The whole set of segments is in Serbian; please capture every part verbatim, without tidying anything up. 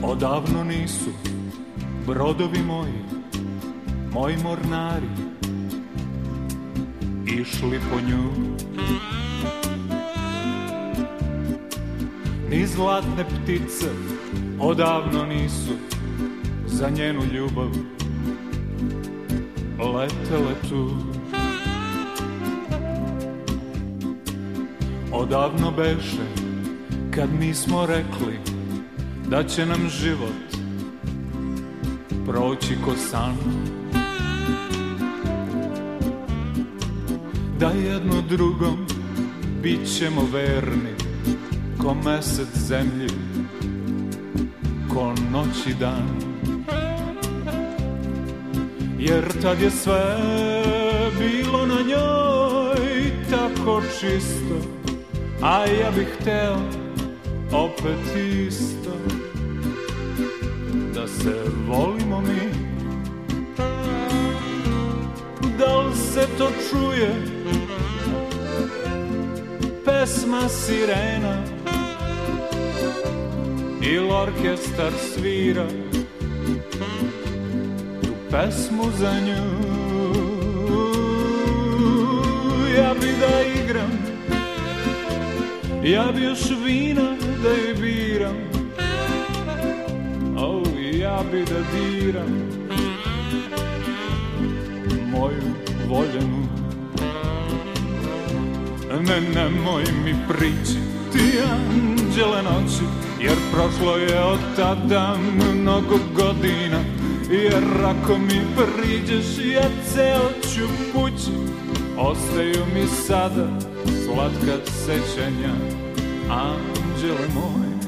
Odavno nisu brodovi moji, moji mornari, išli po nju. Ni zlatne ptice odavno nisu za njenu ljubav letele tu. Odavno beše kad mi smo rekli da će nam život proći ko san, da jedno drugom bit ćemo verni ko mesec zemlji, ko noć i dan. Jer tad je sve bilo na njoj tako čisto, a ja bih hteo opet isto da se volimo mi. Da li se to čuje, pesma sirena, ili orkestar svira tu pesmu za nju? Ja bi da igram, ja bi još vina da je biram, oh, ja bi da diram moju voljenu. Ne, nemoj mi prići ti anđele noći, jer prošlo je od tada mnogo godina. Jer ako mi priđeš, ja ceo ću pući. Ostaju mi sada slatka sećanja, anđele moje,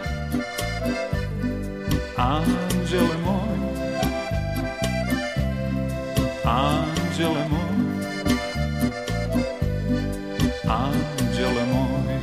anđele moje, anđele moje, anđele moje.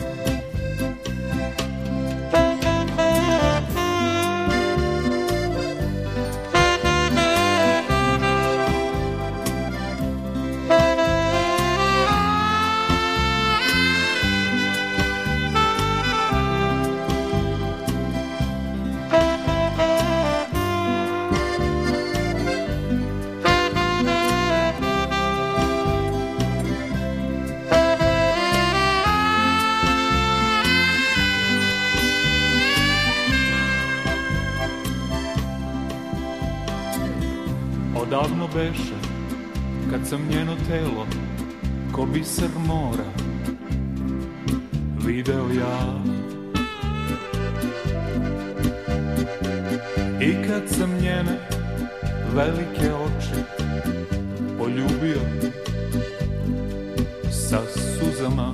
Odavno beše kad sam njeno telo ko biser mora video ja, i kad sam njene velike oči poljubio sa suzama.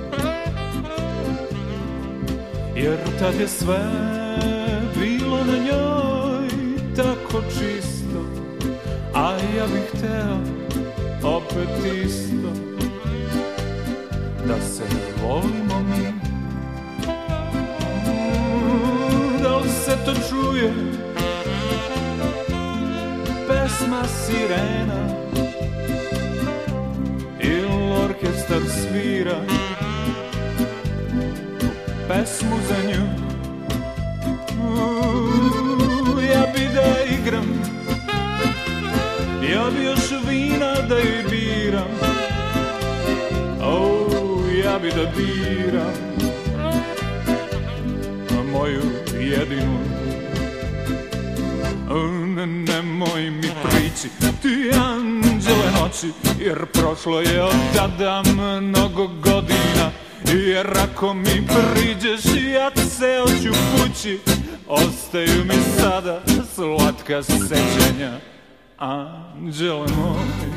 Jer tad je sve bilo na njoj tako čisto, a ja bih hteo opet isto da se volimo mi. Da li se to čuje, pesma sirena, ili orkestar svira pesmu za nju? Ja bi da igram, ja bi još vina da je biram, oh, ja bi da biram moju jedinu. Ne, nemoj mi prići ti anđele noći, jer prošlo je od tada mnogo godina. Jer ako mi priđeš, ja ceo ću pući. Ostaju mi sada slatka sećanja, anđele moje,